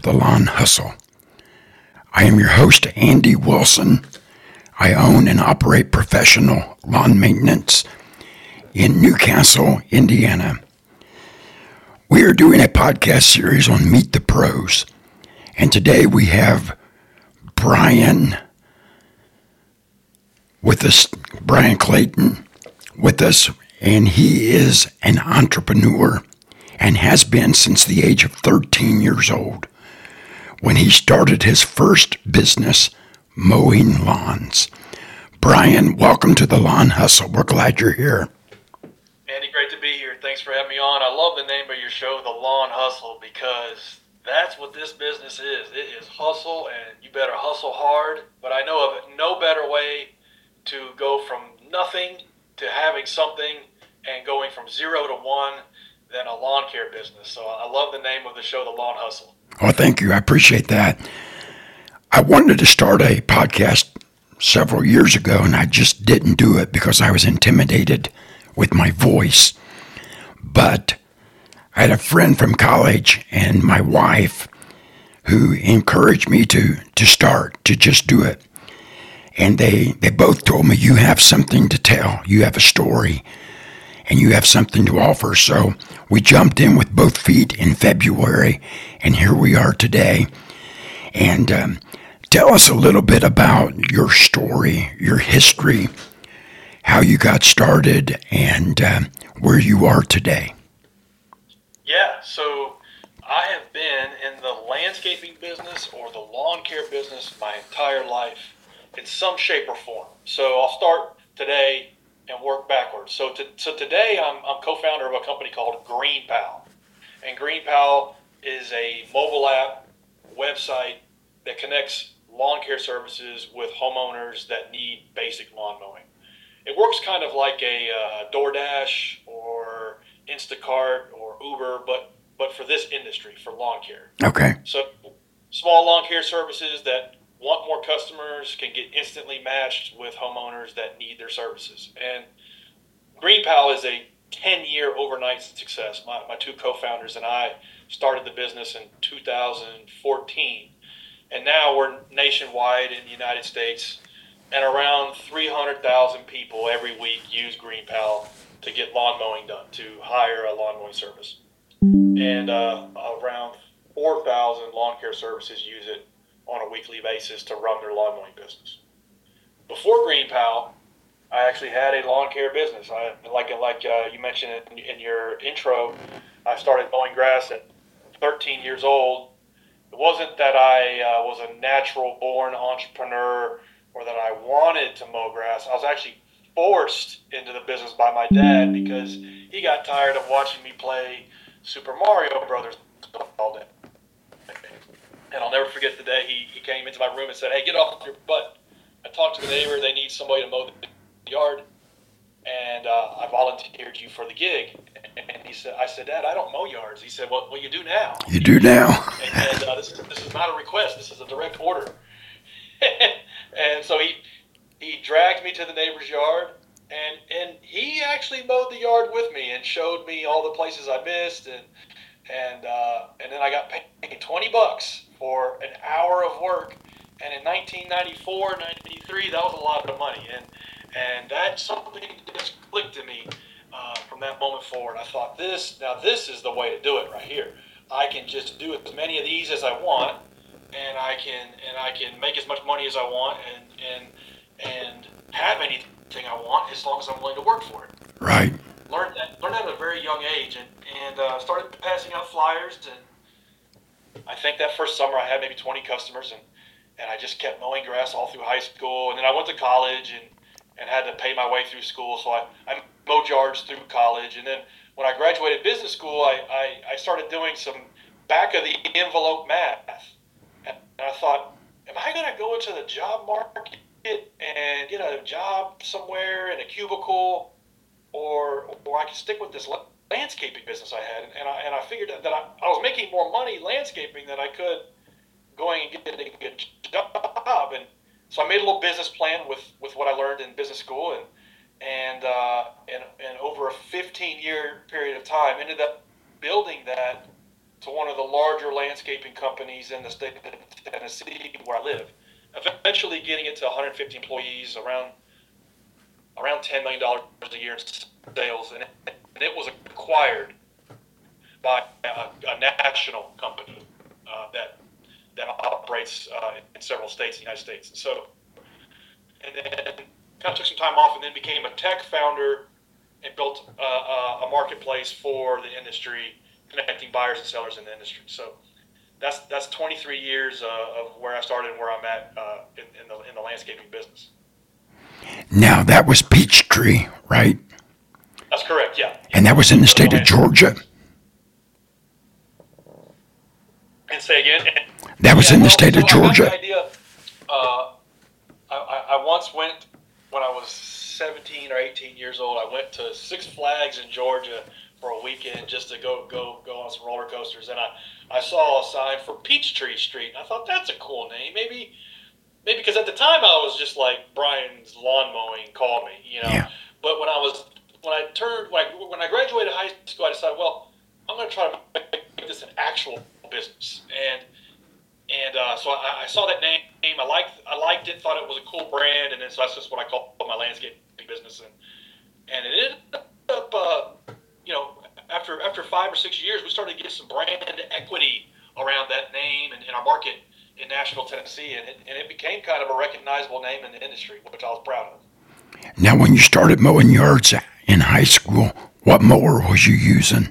The Lawn Hustle. I am your host, Andy Wilson. I own and operate professional lawn maintenance in Newcastle, Indiana. We are doing a podcast series on Meet the Pros, and today we have Brian with us, Brian Clayton with us, and he is an entrepreneur and has been since the age of 13 years old when he started his first business, mowing lawns. Brian, welcome to the Lawn Hustle. We're glad you're here. Andy, great to be here. Thanks for having me on. I love the name of your show, The Lawn Hustle, because that's what this business is. It is hustle, and you better hustle hard. But I know of no better way to go from nothing to having something and going from 0 to 1 than a lawn care business. So I love the name of the show, The Lawn Hustle. Oh, thank you. I appreciate that. I wanted to start a podcast several years ago, and I just didn't do it because I was intimidated with my voice. But I had a friend from college and my wife who encouraged me to just do it. And they both told me, you have something to tell. You have a story and you have something to offer. So we jumped in with both feet in February, and here we are today. And tell us a little bit about your story, your history, how you got started, and where you are today. Yeah, so I have been in the landscaping business or the lawn care business my entire life in some shape or form. So I'll start today and work backwards. So today I'm co-founder of a company called GreenPal. And GreenPal is a mobile app website that connects lawn care services with homeowners that need basic lawn mowing. It works kind of like a DoorDash or Instacart or Uber, but for this industry, for lawn care. Okay. So small lawn care services that want more customers can get instantly matched with homeowners that need their services. And GreenPal is a 10-year overnight success. My two co-founders and I started the business in 2014. And now we're nationwide in the United States, and around 300,000 people every week use GreenPal to get lawn mowing done, to hire a lawn mowing service. And around 4,000 lawn care services use it on a weekly basis to run their lawn mowing business. Before GreenPal, I actually had a lawn care business. Like you mentioned in your intro, I started mowing grass at 13 years old. It wasn't that I was a natural-born entrepreneur or that I wanted to mow grass. I was actually forced into the business by my dad because he got tired of watching me play Super Mario Brothers all day. And I'll never forget the day he came into my room and said, "Hey, get off your butt. I talked to the neighbor. They need somebody to mow the yard, and I volunteered you for the gig." And I said, "Dad, I don't mow yards." He said, well, you do now. You do now. And this is not a request. This is a direct order. And so he dragged me to the neighbor's yard, and he actually mowed the yard with me and showed me all the places I missed, and then I got paid $20 for an hour of work. And in 1994, 93, that was a lot of money, and that something just clicked to me from that moment forward. I thought, this is the way to do it right here. I can just do as many of these as I want, and I can make as much money as I want, and have anything I want as long as I'm willing to work for it. Right. Learned that at a very young age, and started passing out flyers. And I think that first summer I had maybe 20 customers, and I just kept mowing grass all through high school. And then I went to college and had to pay my way through school, so I mowed yards through college. And then when I graduated business school, I started doing some back of the envelope math. And I thought, am I going to go into the job market and get a job somewhere in a cubicle, or I can stick with this landscaping business I had? And I figured that I was making more money landscaping than I could going and getting a good job. And so I made a little business plan with what I learned in business school, and over a 15-year period of time ended up building that to one of the larger landscaping companies in the state of Tennessee where I live. Eventually getting it to 150 employees, around $10 million a year in sales, and it was acquired by a national company that operates in several states in the United States. So, and then kind of took some time off, and then became a tech founder and built a marketplace for the industry, connecting buyers and sellers in the industry. So that's 23 years of where I started and where I'm at in the landscaping business. Now, that was Peachtree, right? That's correct, yeah. And that was in the state of Georgia? And say again? That was in the state of Georgia? I got the idea. I once went, when I was 17 or 18 years old, I went to Six Flags in Georgia for a weekend just to go on some roller coasters. And I saw a sign for Peachtree Street. And I thought, that's a cool name. Maybe because at the time I was just like, Brian's Lawn Mowing, call me, you know. Yeah. But when I graduated high school, I decided, well, I'm going to try to make this an actual business. And so I saw that name. I liked it. Thought it was a cool brand. And then so that's just what I call my landscaping business. And it ended up, after 5 or 6 years, we started to get some brand equity around that name in our market in Nashville, Tennessee, and it became kind of a recognizable name in the industry, which I was proud of. Now, when you started mowing yards in high school, what mower was you using?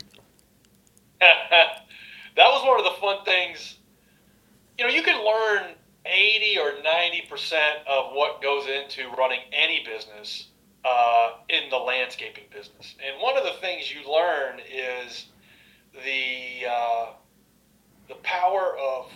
That was one of the fun things. You know, you can learn 80 or 90% of what goes into running any business in the landscaping business. And one of the things you learn is the power of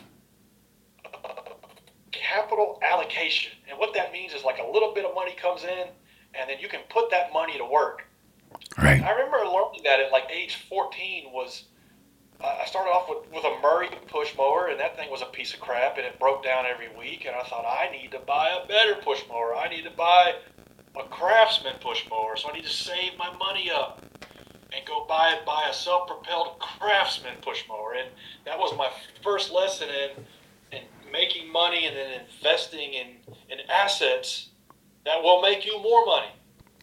capital allocation. And what that means is like a little bit of money comes in, and then you can put that money to work. Right. I remember learning that at like age 14 was, I started off with a Murray push mower, and that thing was a piece of crap, and it broke down every week, and I thought, I need to buy a better push mower. I need to buy a Craftsman push mower, so I need to save my money up and go buy a self-propelled Craftsman push mower. And that was my first lesson in making money and then investing in assets that will make you more money.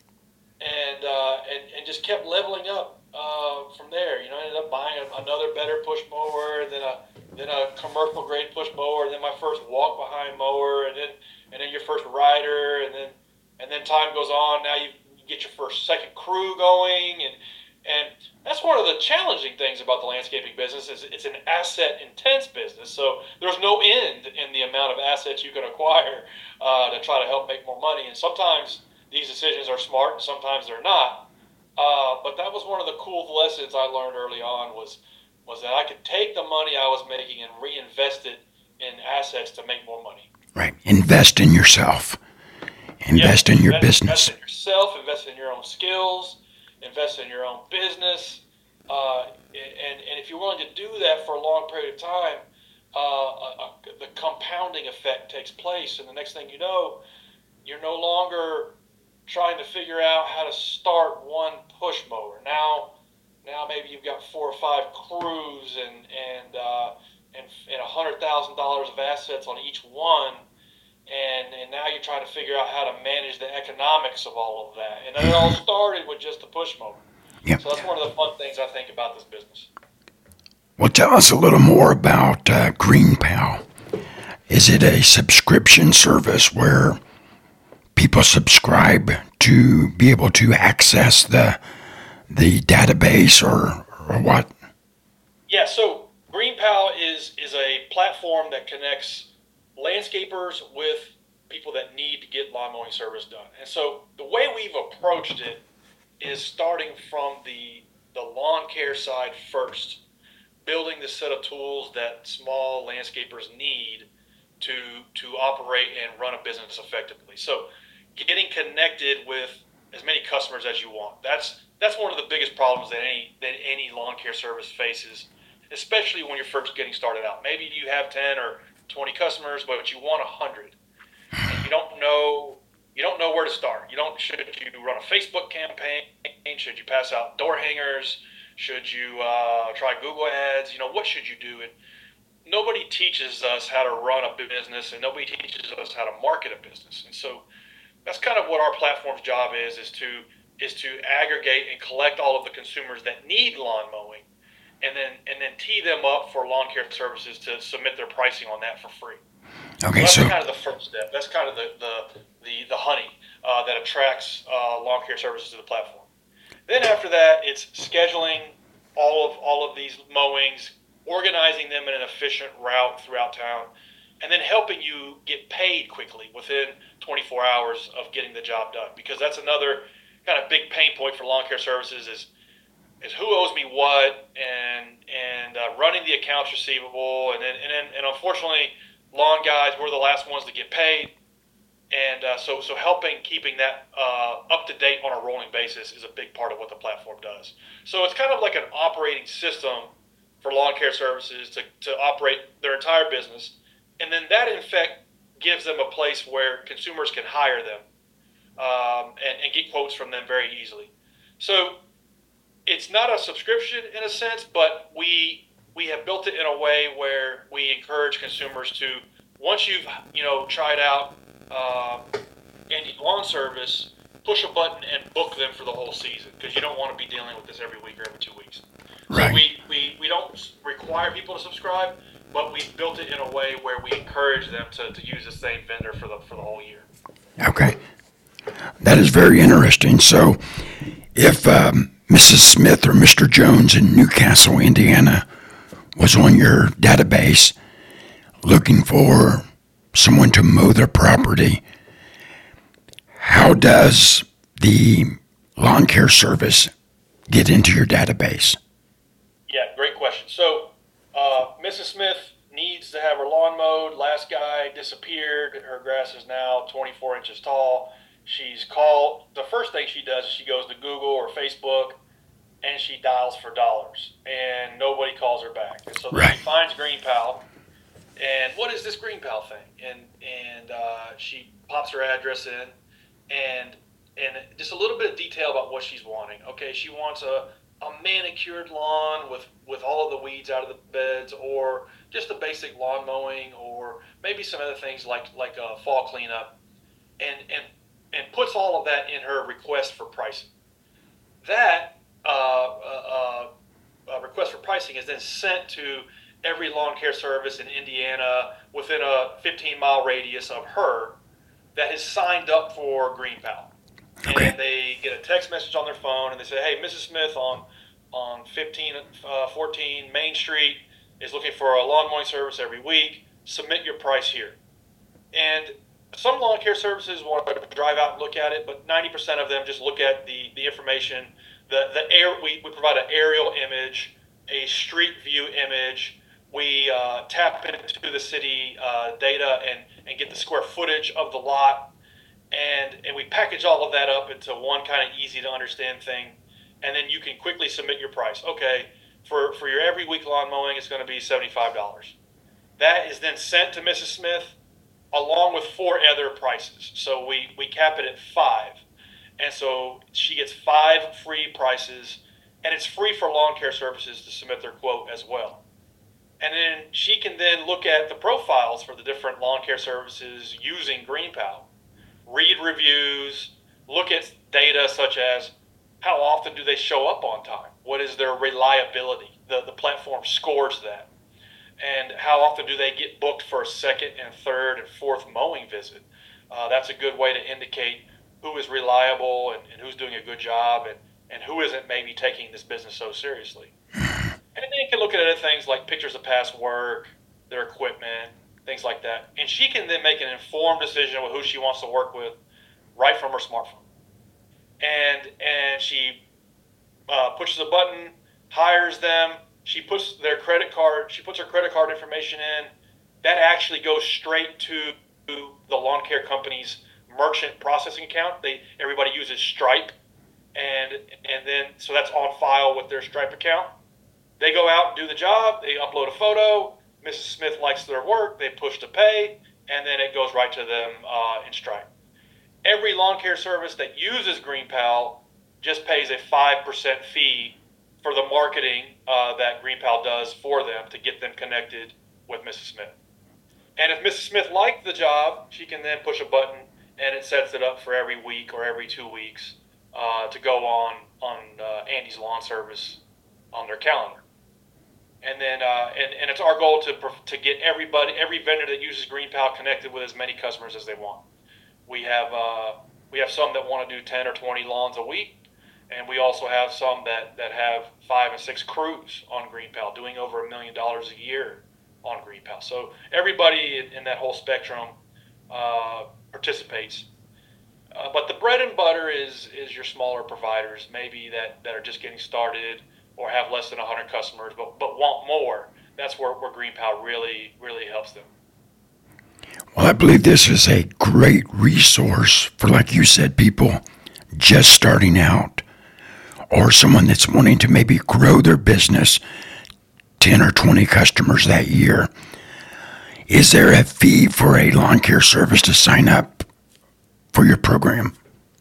And just kept leveling up from there. You know, I ended up buying another better push mower, then a commercial grade push mower, and then my first walk behind mower, and then your first rider, and then time goes on. Now you get your second crew going, and that's one of the challenging things about the landscaping business is it's an asset intense business. So there's no end in the amount of assets you can acquire to try to help make more money. And sometimes these decisions are smart, and sometimes they're not. But that was one of the cool lessons I learned early on was that I could take the money I was making and reinvest it in assets to make more money. Right. Invest in yourself. Invest in your business. Invest in yourself. Invest in your own skills. Invest in your own business. And if you're willing to do that for a long period of time, the compounding effect takes place. And the next thing you know, you're no longer trying to figure out how to start one push mower. Now maybe you've got 4 or 5 crews and $100,000 of assets on each one, and now you're trying to figure out how to manage the economics of all of that. And it all started with just the push mower. Yep. So that's one of the fun things I think about this business. Well, tell us a little more about GreenPal. Is it a subscription service where people subscribe to be able to access the database or what? Yeah, so GreenPal is a platform that connects landscapers with people that need to get lawn mowing service done. And so the way we've approached it is starting from the lawn care side first, building the set of tools that small landscapers need to operate and run a business effectively. So getting connected with as many customers as you want. That's one of the biggest problems that any lawn care service faces, especially when you're first getting started out. Maybe you have 10 or 20 customers, but you want 100. And you don't know where to start. Should you run a Facebook campaign? Should you pass out door hangers? Should you try Google Ads? What should you do? And nobody teaches us how to run a business, and nobody teaches us how to market a business. And so that's kind of what our platform's job is to aggregate and collect all of the consumers that need lawn mowing, and then tee them up for lawn care services to submit their pricing on that for free. Okay, so so that's kind of the first step. That's kind of the honey that attracts lawn care services to the platform. Then after that, it's scheduling all of these mowings, organizing them in an efficient route throughout town, and then helping you get paid quickly within 24 hours of getting the job done. Because that's another kind of big pain point for lawn care services is who owes me what, and running the accounts receivable, and unfortunately, lawn guys, we're the last ones to get paid. And so helping keeping that up to date on a rolling basis is a big part of what the platform does. So it's kind of like an operating system for lawn care services to operate their entire business. And then that, in fact, gives them a place where consumers can hire them and get quotes from them very easily. So it's not a subscription in a sense, but we have built it in a way where we encourage consumers to, once you've tried out Andy Lawn Service, push a button and book them for the whole season, because you don't want to be dealing with this every week or every 2 weeks. right. So we don't require people to subscribe, but we've built it in a way where we encourage them to use the same vendor for the whole year. Okay, that is very interesting. So, if Mrs. Smith or Mr. Jones in Newcastle, Indiana, was on your database looking for someone to mow their property, how does the lawn care service get into your database? Yeah, great question. So, Mrs. Smith needs to have her lawn mowed. Last guy disappeared. Her grass is now 24 inches tall. She's called. The first thing she does is she goes to Google or Facebook and she dials for dollars, and nobody calls her back. And so then she finds GreenPal. And what is this GreenPal thing? And she pops her address in, and just a little bit of detail about what she's wanting. Okay, she wants a manicured lawn with all of the weeds out of the beds, or just a basic lawn mowing, or maybe some other things like a fall cleanup, and puts all of that in her request for pricing. That request for pricing is then sent to every lawn care service in Indiana within a 15-mile radius of her that has signed up for GreenPal. Okay. And they get a text message on their phone, and they say, hey, Mrs. Smith on 1514 Main Street is looking for a lawn mowing service every week. Submit your price here. And some lawn care services want to drive out and look at it, but 90% of them just look at the information. We provide an aerial image, a street view image. We tap into the city data and get the square footage of the lot, and we package all of that up into one kind of easy to understand thing, and then you can quickly submit your price. Okay, for your every week lawn mowing, it's going to be $75. That is then sent to Mrs. Smith along with 4 other prices. So we cap it at 5. And so she gets 5 free prices, and it's free for lawn care services to submit their quote as well. And then she can then look at the profiles for the different lawn care services using GreenPal, read reviews, look at data such as how often do they show up on time? What is their reliability? The platform scores that. And how often do they get booked for a second and third and fourth mowing visit? That's a good way to indicate who is reliable and who's doing a good job and who isn't maybe taking this business so seriously. And then you can look at other things like pictures of past work, their equipment, things like that. And she can then make an informed decision with who she wants to work with right from her smartphone. And she pushes a button, hires them. She puts her credit card information in. That actually goes straight to the lawn care company's merchant processing account. Everybody uses Stripe, and then so that's on file with their Stripe account. They go out and do the job. They upload a photo. Mrs. Smith likes their work. They push to pay, and then it goes right to them in Stripe. Every lawn care service that uses GreenPal just pays a 5% fee for the marketing that GreenPal does for them to get them connected with Mrs. Smith. And if Mrs. Smith liked the job, she can then push a button and it sets it up for every week or every 2 weeks to go on Andy's Lawn Service on their calendar. And then and it's our goal to get every vendor that uses GreenPal connected with as many customers as they want. We have some that want to do 10 or 20 lawns a week, and we also have some that have 5 and 6 crews on GreenPal doing over $1 million a year on GreenPal. So everybody in that whole spectrum participates. But the bread and butter is your smaller providers, maybe that are just getting started or have less than 100 customers, but want more. That's where GreenPal really helps them. Well, I believe this is a great resource for, like you said, people just starting out or someone that's wanting to maybe grow their business 10 or 20 customers that year. Is there a fee for a lawn care service to sign up for your program?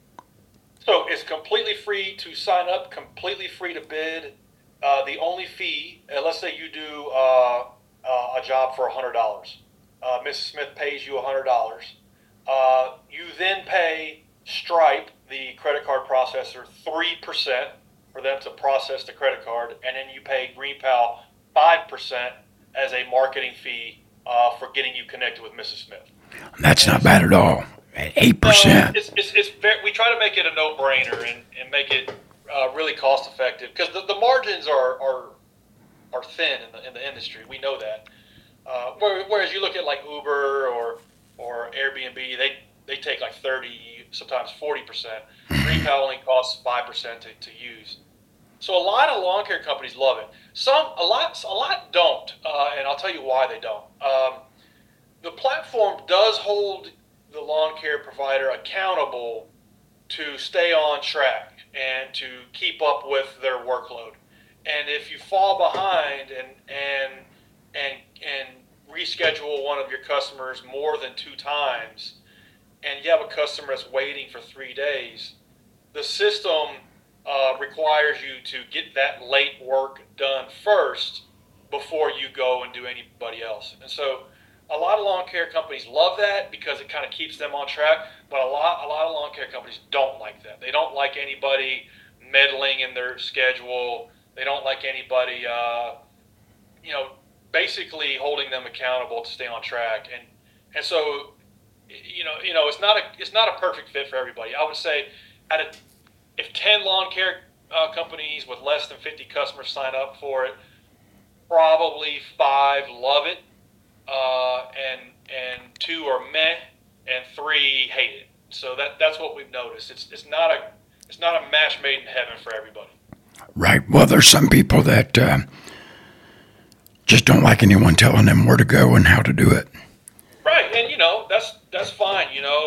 So it's completely free to sign up, completely free to bid. The only fee, let's say you do a job for $100. Mrs. Smith pays you $100. You then pay Stripe, the credit card processor, 3% for them to process the credit card, and then you pay GreenPal 5% as a marketing fee for getting you connected with Mrs. Smith. That's not bad at all. At 8%. It's very, we try to make it a no-brainer and make it really cost-effective because the margins are thin in the industry. We know that. Whereas you look at like Uber or Airbnb, they take like 30, sometimes 40%. GreenPal only costs 5% to use. So a lot of lawn care companies love it. A lot don't, and I'll tell you why they don't. The platform does hold the lawn care provider accountable to stay on track and to keep up with their workload. And if you fall behind and reschedule one of your customers more than 2 times, and you have a customer that's waiting for 3 days, the system requires you to get that late work done first before you go and do anybody else. And so a lot of lawn care companies love that because it kind of keeps them on track, but a lot of lawn care companies don't like that. They don't like anybody meddling in their schedule. They don't like anybody, basically holding them accountable to stay on track. And so, it's not a perfect fit for everybody. I would say if 10 lawn care companies with less than 50 customers sign up for it, probably 5 love it. And 2 are meh, and 3 hate it. So that's what we've noticed. It's not a match made in heaven for everybody. Right. Well, there's some people that just don't like anyone telling them where to go and how to do it. Right, and that's fine.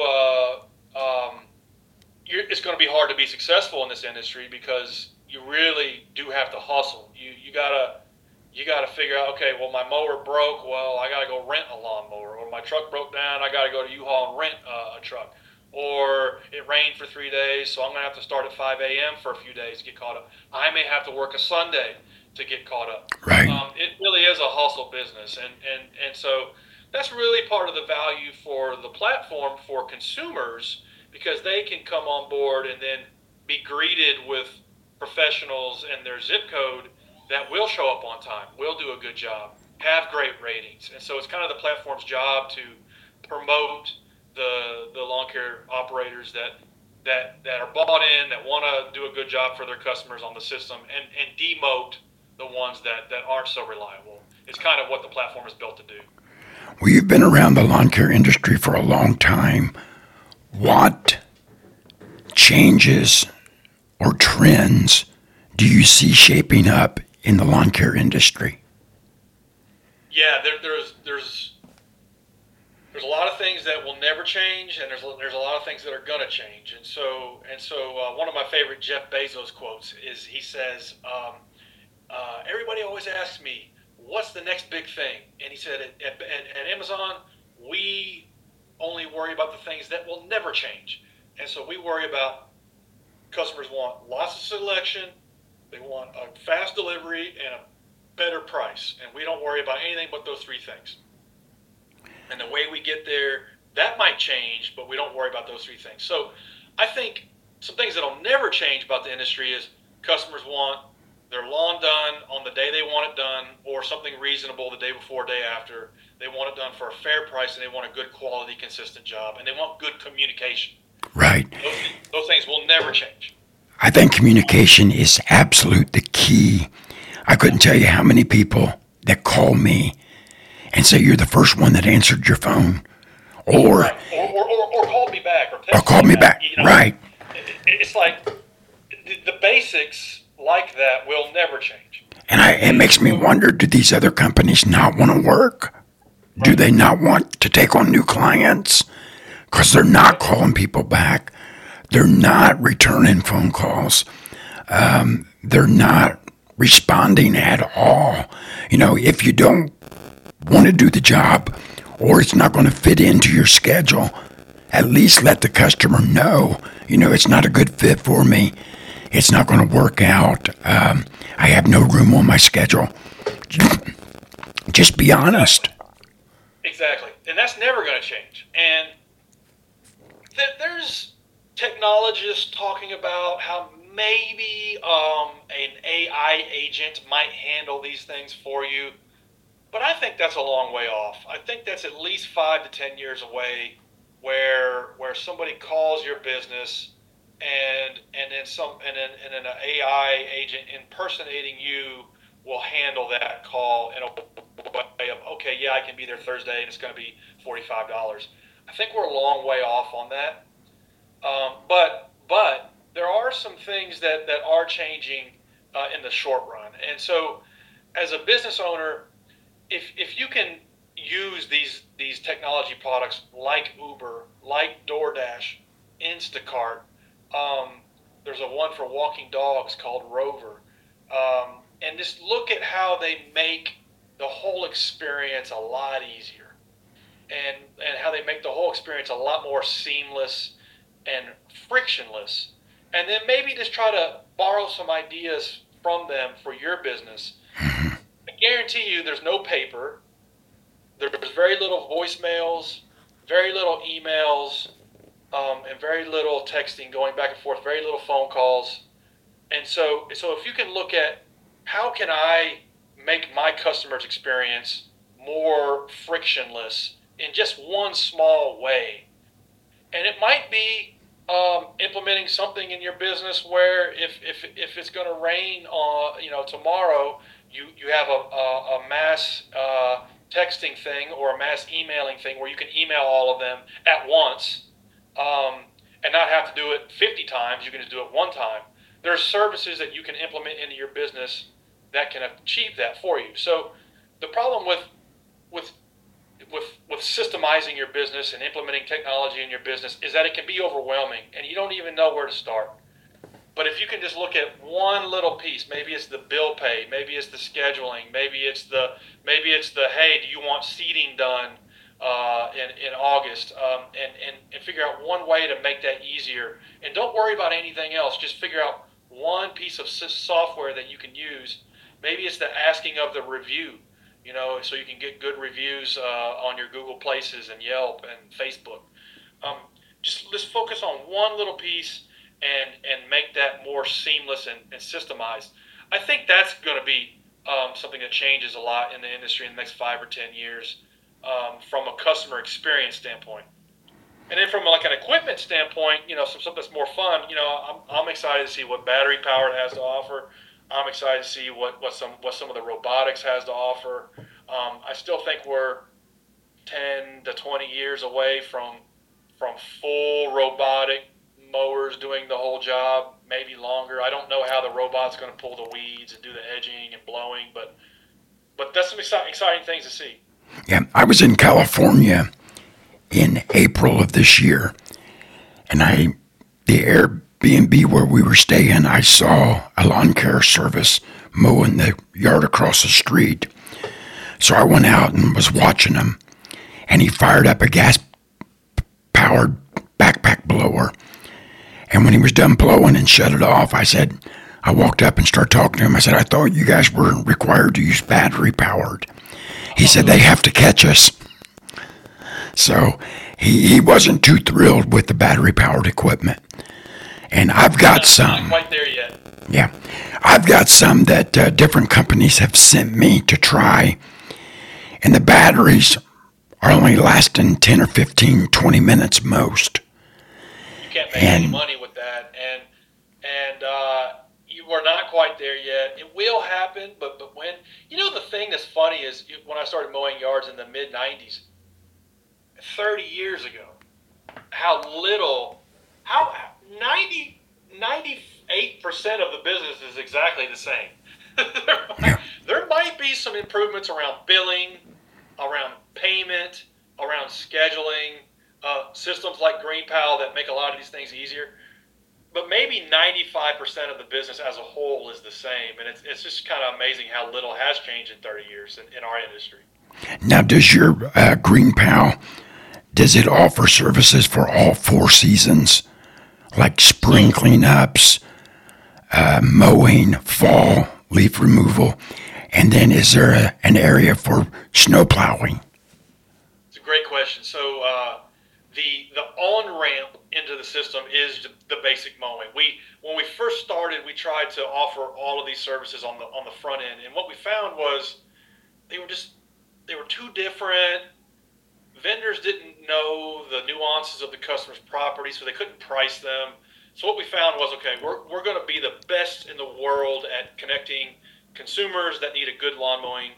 It's going to be hard to be successful in this industry because you really do have to hustle. You gotta figure out, okay, well, my mower broke, well, I gotta go rent a lawnmower, or my truck broke down, I gotta go to U-Haul and rent a truck, or it rained for 3 days, so I'm gonna have to start at 5 a.m. for a few days to get caught up. I may have to work a Sunday to get caught up. Right. It really is a hustle business, and so that's really part of the value for the platform for consumers, because they can come on board and then be greeted with professionals in their zip code that will show up on time, will do a good job, have great ratings. And so it's kind of the platform's job to promote the lawn care operators that are bought in, that want to do a good job for their customers on the system, and demote the ones that aren't so reliable. It's kind of what the platform is built to do. Well, you've been around the lawn care industry for a long time. What changes or trends do you see shaping up in the lawn care industry? Yeah, there's a lot of things that will never change, and there's a lot of things that are gonna change. And so one of my favorite Jeff Bezos quotes is, he says, everybody always asks me, what's the next big thing? And he said, at Amazon, we only worry about the things that will never change. And so we worry about customers want lots of selection, They want a fast delivery and a better price. And we don't worry about anything but those three things. And the way we get there, that might change, but we don't worry about those three things. So I think some things that'll never change about the industry is customers want their lawn done on the day they want it done, or something reasonable the day before, day after. They want it done for a fair price, and they want a good quality, consistent job, and they want good communication. Right. Those things will never change. I think communication is absolute the key. I couldn't tell you how many people that call me and say you're the first one that answered your phone, or right. or called me back, or called me back. You know, right. It's like the basics like that will never change. And it makes me wonder, do these other companies not want to work? Right. Do they not want to take on new clients? Because they're not calling people back. They're not returning phone calls. They're not responding at all. You know, if you don't want to do the job, or it's not going to fit into your schedule, at least let the customer know, you know, it's not a good fit for me. It's not going to work out. I have no room on my schedule. Just be honest. Exactly. And that's never going to change. And there's technologists talking about how maybe an AI agent might handle these things for you. But I think that's a long way off. I think that's at least 5 to 10 years away, where somebody calls your business and then an AI agent impersonating you will handle that call in a way of, okay, yeah, I can be there Thursday and it's going to be $45. I think we're a long way off on that. But there are some things that are changing in the short run. And so as a business owner, if you can use these technology products like Uber, like DoorDash, Instacart, there's a one for walking dogs called Rover, and just look at how they make the whole experience a lot easier, and how they make the whole experience a lot more seamless and frictionless, and then maybe just try to borrow some ideas from them for your business. I guarantee you there's no paper, there's very little voicemails, very little emails, and very little texting going back and forth, very little phone calls. And so if you can look at how can I make my customer's experience more frictionless in just one small way, and it might be implementing something in your business where if it's going to rain tomorrow, you have a mass texting thing or a mass emailing thing where you can email all of them at once. And not have to do it 50 times. You can just do it one time. There are services that you can implement into your business that can achieve that for you. So the problem with systemizing your business and implementing technology in your business is that it can be overwhelming and you don't even know where to start. But if you can just look at one little piece, maybe it's the bill pay, maybe it's the scheduling, maybe it's the hey, do you want seating done in August, and figure out one way to make that easier. And don't worry about anything else. Just figure out one piece of software that you can use. Maybe it's the asking of the review, you know, so you can get good reviews on your Google Places and Yelp and Facebook. Just focus on one little piece and make that more seamless and systemized. I think that's going to be something that changes a lot in the industry in the next 5 or 10 years. From a customer experience standpoint, and then from like an equipment standpoint, you know, some stuff that's more fun. You know, I'm excited to see what battery power it has to offer. I'm excited to see what some of the robotics has to offer. I still think we're 10 to 20 years away from full robotic mowers doing the whole job. Maybe longer. I don't know how the robot's going to pull the weeds and do the edging and blowing, but that's some exciting things to see. Yeah, I was in California in April of this year, and the Airbnb where we were staying, I saw a lawn care service mowing the yard across the street. So I went out and was watching him, and he fired up a gas-powered backpack blower. And when he was done blowing and shut it off, I said, I walked up and started talking to him. I said, I thought you guys were required to use battery powered. He said, they have to catch us. So he wasn't too thrilled with the battery powered equipment. And I've got some. Not quite there yet. Yeah. I've got some that different companies have sent me to try. And the batteries are only lasting 10 or 15, 20 minutes most. You can't make any money with that. And you are not quite there yet. It will happen, but when, the thing that's funny is when I started mowing yards in the mid 90s, 30 years ago, how 98% of the business is exactly the same. There might be some improvements around billing, around payment, around scheduling, systems like GreenPal that make a lot of these things easier. But maybe 95% of the business as a whole is the same. And it's just kind of amazing how little has changed in 30 years in our industry. Now, does your GreenPal, does it offer services for all 4 seasons? Like spring cleanups, mowing, fall, leaf removal? And then is there an area for snow plowing? It's a great question. So the on-ramp into the system is the basic mowing. When we first started, we tried to offer all of these services on the front end, and what we found was they were too different. Vendors didn't know the nuances of the customer's property, so they couldn't price them. So what we found was, okay, we're going to be the best in the world at connecting consumers that need a good lawn mowing,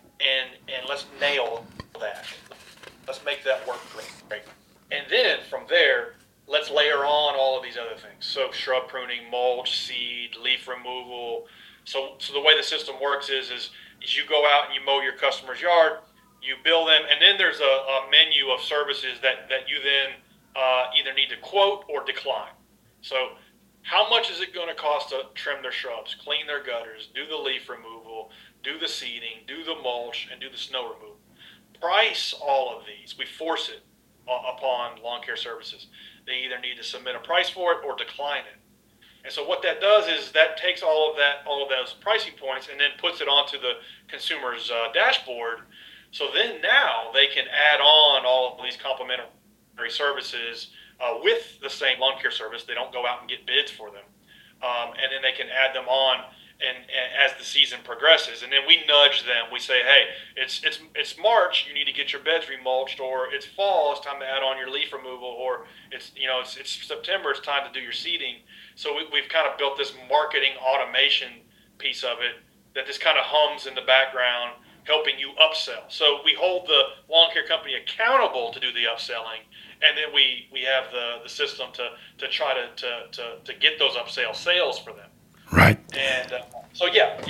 and let's nail that. Let's make that work great. And then from there, let's layer on all of these other things. So shrub pruning, mulch, seed, leaf removal. So the way the system works is you go out and you mow your customer's yard, you bill them, and then there's a menu of services that you then either need to quote or decline. So how much is it going to cost to trim their shrubs, clean their gutters, do the leaf removal, do the seeding, do the mulch, and do the snow removal? Price all of these. We force it upon lawn care services. They either need to submit a price for it or decline it. And so what that does is that takes all of those pricing points and then puts it onto the consumer's dashboard. So then now they can add on all of these complementary services with the same lawn care service. They don't go out and get bids for them. And then they can add them on and as the season progresses. And then we nudge them. We say, hey, it's March, you need to get your beds remulched, or it's fall, it's time to add on your leaf removal, or it's September, it's time to do your seeding. So we've kind of built this marketing automation piece of it that just kind of hums in the background, helping you upsell. So we hold the lawn care company accountable to do the upselling, and then we have the system to try to get those upsell sales for them. Right. And so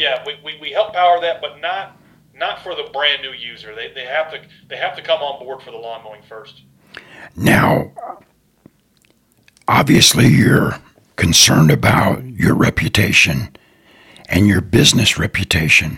we help power that, but not for the brand new user. They have to come on board for the lawn mowing first. Now, obviously, you're concerned about your reputation and your business reputation.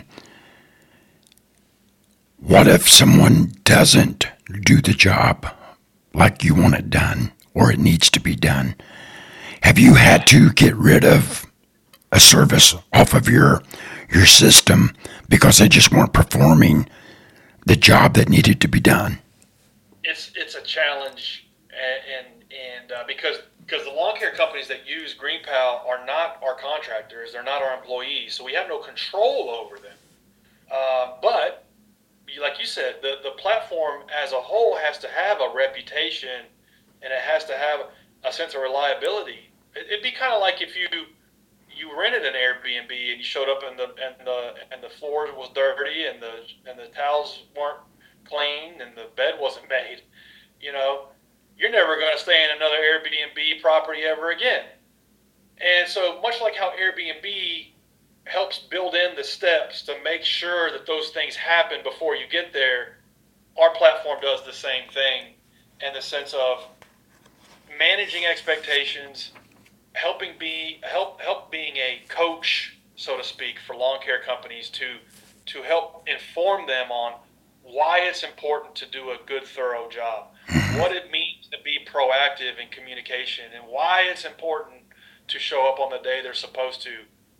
What if someone doesn't do the job like you want it done, or it needs to be done? Have you had to get rid of a service off of your system because they just weren't performing the job that needed to be done? It's a challenge, and because the lawn care companies that use GreenPal are not our contractors, they're not our employees, so we have no control over them. But like you said, the platform as a whole has to have a reputation, and it has to have a sense of reliability. It'd be kind of like if you rented an Airbnb and you showed up and the floor was dirty and the towels weren't clean and the bed wasn't made. You're never going to stay in another Airbnb property ever again. And so much like how Airbnb helps build in the steps to make sure that those things happen before you get there, our platform does the same thing in the sense of managing expectations, help being a coach, so to speak, for lawn care companies to help inform them on why it's important to do a good, thorough job, what it means to be proactive in communication, and why it's important to show up on the day they're supposed to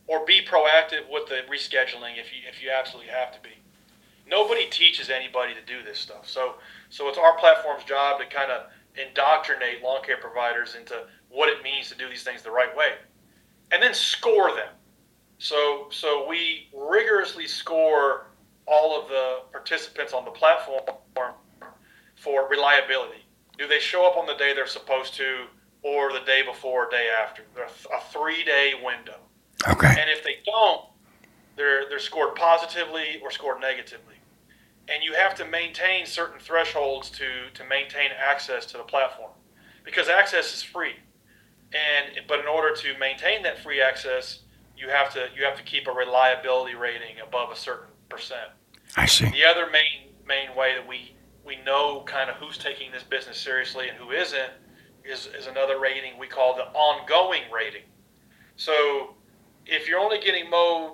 or be proactive with the rescheduling if you absolutely have to be. Nobody teaches anybody to do this stuff. So it's our platform's job to kind of indoctrinate lawn care providers into what it means to do these things the right way, and then score them. So we rigorously score all of the participants on the platform for reliability. Do they show up on the day they're supposed to, or the day before or day after? There's a 3-day window. Okay. And if they don't, they're scored positively or scored negatively. And you have to maintain certain thresholds to maintain access to the platform, because access is free. But in order to maintain that free access, you have to keep a reliability rating above a certain percent. I see. The other main way that we know kind of who's taking this business seriously and who isn't is another rating we call the ongoing rating. So if you're only getting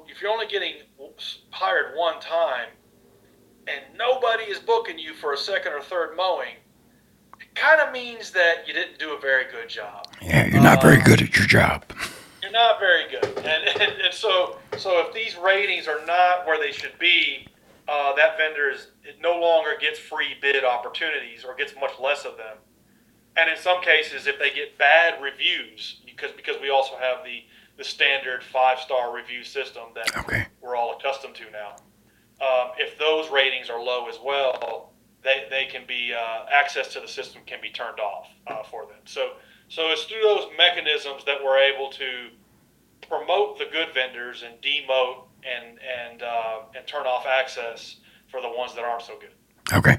hired one time and nobody is booking you for a second or third mowing, it kind of means that you didn't do a very good job. Yeah, you're not very good at your job. You're not very good. And so if these ratings are not where they should be, that vendor no longer gets free bid opportunities, or gets much less of them. And in some cases, if they get bad reviews, because we also have the standard 5-star review system that we're all accustomed to now, if those ratings are low as well, they can be access to the system can be turned off for them. So it's through those mechanisms that we're able to promote the good vendors and demote and turn off access for the ones that aren't so good. Okay.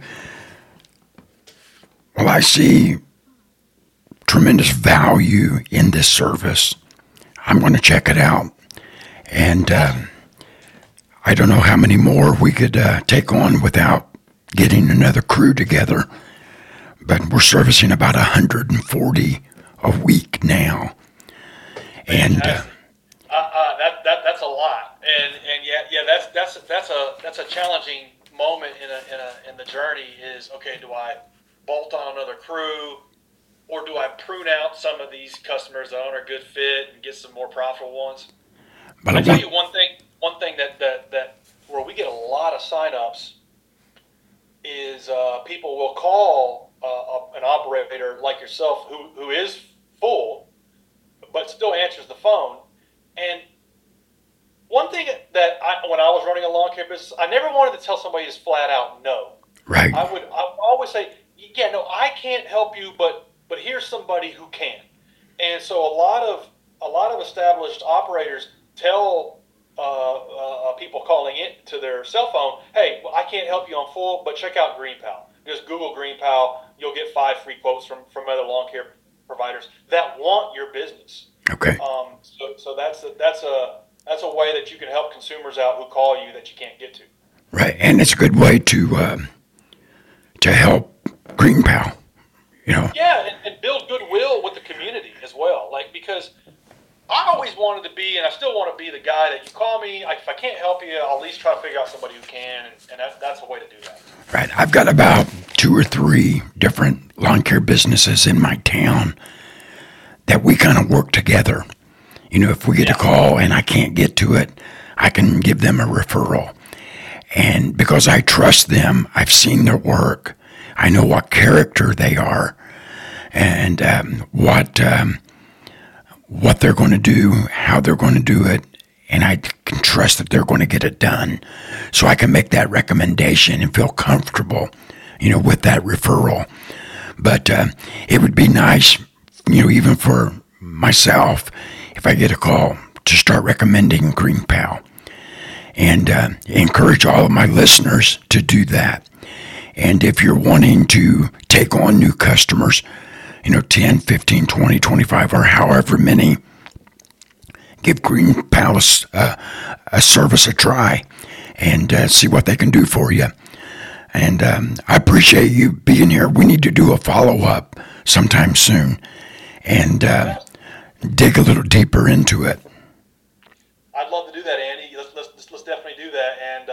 Well, I see tremendous value in this service. I'm going to check it out. And I don't know how many more we could take on without getting another crew together. But we're servicing about 140 a week now. And that's a lot. And that's a challenging moment in the journey. Is, okay, do I bolt on another crew, or do I prune out some of these customers that aren't a good fit and get some more profitable ones? But I'll tell you one thing that where we get a lot of signups is people will call an operator like yourself who is full but still answers the phone. And one thing that when I was running a lawn care business, I never wanted to tell somebody just flat out no. Right. I would always say, yeah, no, I can't help you, but here's somebody who can. And so a lot of established operators tell people calling in to their cell phone, hey, well, I can't help you, I'm full, but check out GreenPal. Just Google GreenPal. You'll get 5 free quotes from other lawn care providers that want your business. Okay. So that's a way that you can help consumers out who call you that you can't get to. Right, and it's a good way to help GreenPal. You know. Yeah, and build goodwill with the community as well. Like, because I always wanted to be, and I still want to be, the guy that you call me. If I can't help you, I'll at least try to figure out somebody who can, and that's a way to do that. Right. I've got about 2 or 3 different lawn care businesses in my town that we kind of work together. You know, if we get a call and I can't get to it, I can give them a referral. And because I trust them, I've seen their work. I know what character they are, and what they're going to do, how they're going to do it, and I can trust that they're going to get it done. So I can make that recommendation and feel comfortable, you know, with that referral. But it would be nice, you know, even for myself, if I get a call, to start recommending GreenPal, and encourage all of my listeners to do that. And if you're wanting to take on new customers, you know, 10, 15, 20, 25, or however many, give GreenPal a service a try and see what they can do for you. And I appreciate you being here. We need to do a follow-up sometime soon and dig a little deeper into it. I'd love to do that, Andy. Let's definitely do that. And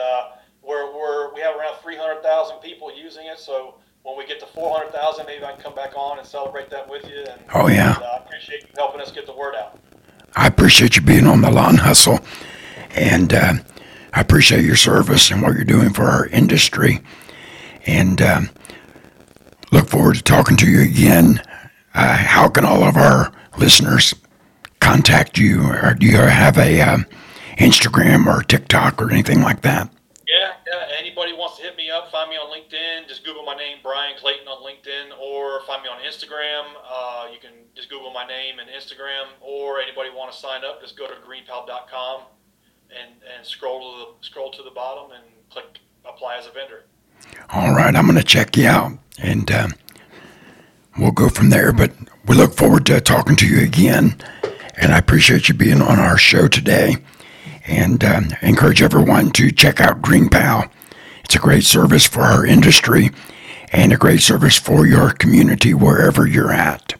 we have around 300,000 people using it, so when we get to 400,000, maybe I can come back on and celebrate that with you. And, oh, yeah. I appreciate you helping us get the word out. I appreciate you being on the Lawn Hustle, and I appreciate your service and what you're doing for our industry. And look forward to talking to you again. How can all of our listeners contact you? Or do you have a Instagram or TikTok or anything like that? Yeah. Anybody wants to hit me up, find me on LinkedIn. Just Google my name, Brian Clayton, on LinkedIn, or find me on Instagram. You can just Google my name and Instagram, or anybody want to sign up, just go to greenpal.com and scroll to the bottom and click apply as a vendor. All right, I'm going to check you out, and we'll go from there. But we look forward to talking to you again, and I appreciate you being on our show today. And encourage everyone to check out GreenPal. It's a great service for our industry and a great service for your community wherever you're at.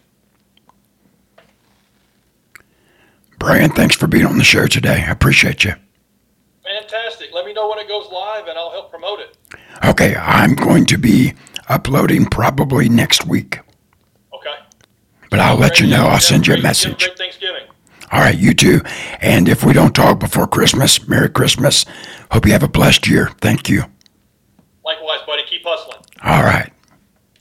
Brian, thanks for being on the show today. I appreciate you. Fantastic. Let me know when it goes live, and I'll help promote it. Okay, I'm going to be uploading probably next week. Okay. But I'll let you know. I'll send you a message. Great Thanksgiving. All right, you too. And if we don't talk before Christmas, Merry Christmas. Hope you have a blessed year. Thank you. Likewise, buddy. Keep hustling. All right.